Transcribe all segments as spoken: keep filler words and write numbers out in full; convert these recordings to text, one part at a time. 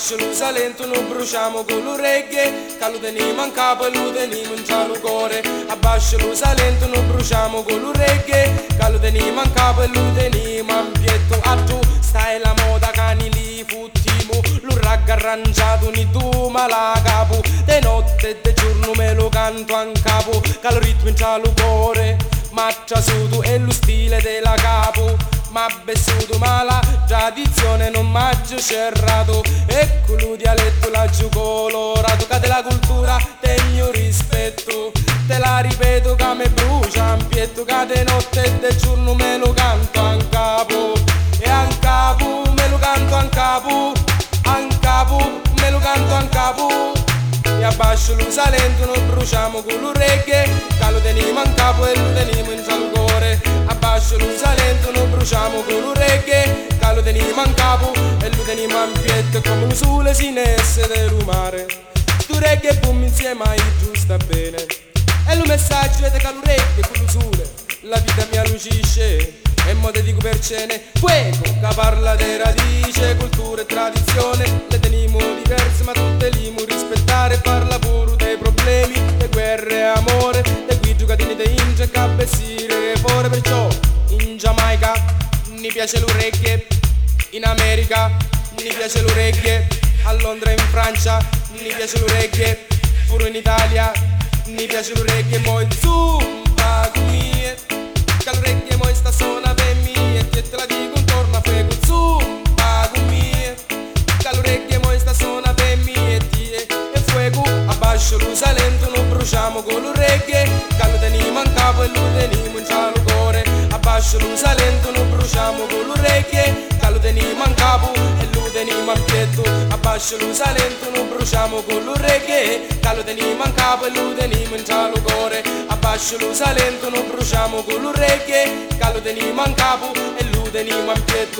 abbascio lo salento, non bruciamo con l'orecchie, che lo teniamo in capo e lo teniamo in giallo cuore. Abbascio lo salento, non bruciamo con l'orecchie, che lo teniamo in capo e lo teniamo in pietto. A tu stai la moda cani li futtiamo, lo ragga arrangiato ni tu ma la capo. De notte e de giorno me lo canto in capo, che lo ritmo in giallo cuore. Marcia su è lo stile della capo, ma bessuto ma la tradizione non maggio cerrato. Ecco lo dialetto laggiù colorato, che della cultura tegno rispetto. Te la ripeto che me brucia in pietto, che de notte e de giorno me lo canto in capo. E in capo me lo canto in capo, in capo me lo canto in capo. E abbascio lo salento, non bruciamo con l'orecchie, che lo teniamo in capo e lo teniamo in giallo cuore. Abbascio lo salento, non bruciamo con l'orecchie, che lo teniamo in capo e lo teniamo in pietto. Come un sole sinesse del mare, stu reggae e boom insieme ai giusta bene. E lo messaggio è che l'orecchie con lo sole la vita mi allucisce. E mo te dico per cene, fuego, che parla di radice, cultura e tradizione. Le teniamo diverse ma tutte li mu rispettare. Parla pure dei problemi, de guerre e amore, de qui giocatini de inge, cabezzire fuori. Perciò in Giamaica mi piace l'orecchie, in America mi piace l'orecchie, a Londra e in Francia mi piace l'orecchie, pure in Italia mi piace l'orecchie. Mo il zumba con mie, che l'orecchie mo sta suona per me, e te la dico intorno a fuego. Zumba con mie, che l'orecchie mo sta suona per me, e tie e fuego. Abbascio lo salento, non bruciamo con l'orecchie, che lo teniamo in capo e lo teniamo in giallo cuore. Abbascio lo salento, non bruciamo con l'orecchie, che lo teniamo in capo e lo teniamo in pietto. Abbascio lo salento, non bruciamo con l'orecchie, che lo teniamo in capo e lo teniamo in giallo cuore. Abbascio lo salento, non bruciamo con l'orecchie, che lo teniamo in capo e lo teniamo in pietto.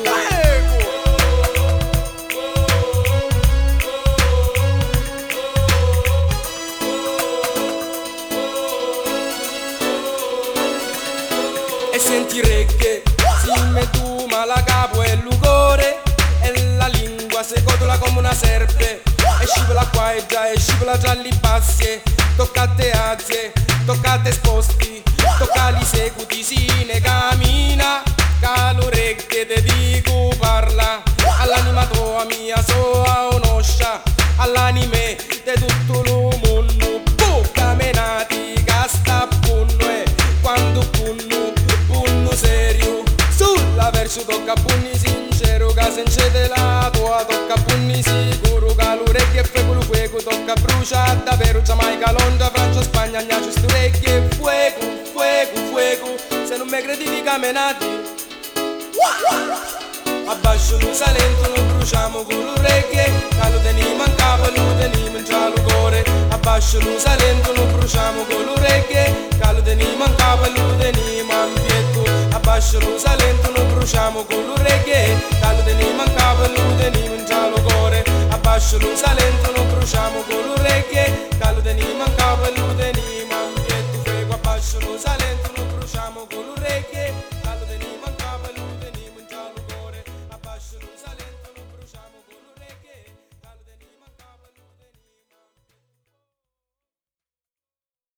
E senti reggae, si me tu ma la capo e il cuore, e la lingua se cotola come una serpe, e scivola qua e già e scivola già li bassi. Tocca a te azie, tocca a te sposti, tocca li seguti si ne cammina, che l'orecchie te dico parla, all'anima tua mia soa onoscia, all'anime de tutto lo mondo. Bocca menati che sta punno e quando punno, punno serio, sulla verso tocca punni sincero, che sencete la tua tocca punni sicuro, che l'orecchie e fuego, fuego tocca brucia davvero. Giamaica, Londra, Francia, Spagna, gnaccio stu orecchie, fuego, fuego, fuego, se non mi credi di camminati. Abbascio lo salento, non bruciamo con l'orecchie, che lo teniamo in capo e lo teniamo in giallo cuore. Abbascio lo salento, non bruciamo con l'orecchie, che lo teniamo in capo e lo teniamo in pietto. Abbascio lo salento, non bruciamo con l'orecchie, che lo teniamo in capo e lo teniamo in giallo cuore. Abbascio lo salento, non bruciamo con l'orecchie, che lo teniamo in capo e lo teniamo in pietto. Fuego, abbascio lo salento, non bruciamo con l'orecchie.